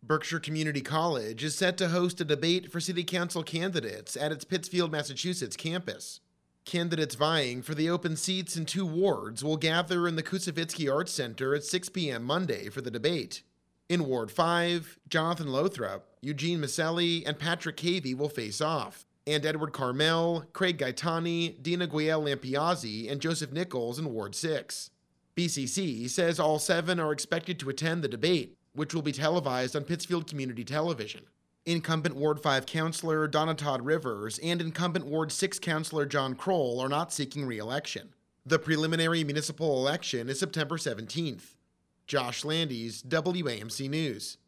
Berkshire Community College is set to host a debate for city council candidates at its Pittsfield, Massachusetts campus. Candidates vying for the open seats in 2 wards will gather in the Kusavitsky Arts Center at 6 p.m. Monday for the debate. In Ward 5, Jonathan Lothrop, Eugene Maselli, and Patrick Cavey will face off, and Edward Carmel, Craig Gaetani, Dina Guiel Lampiazzi, and Joseph Nichols in Ward 6. BCC says all 7 are expected to attend the debate, which will be televised on Pittsfield Community Television. Incumbent Ward 5 Councilor Donna Todd Rivers and incumbent Ward 6 Councilor John Kroll are not seeking re-election. The preliminary municipal election is September 17th. Josh Landis, WAMC News.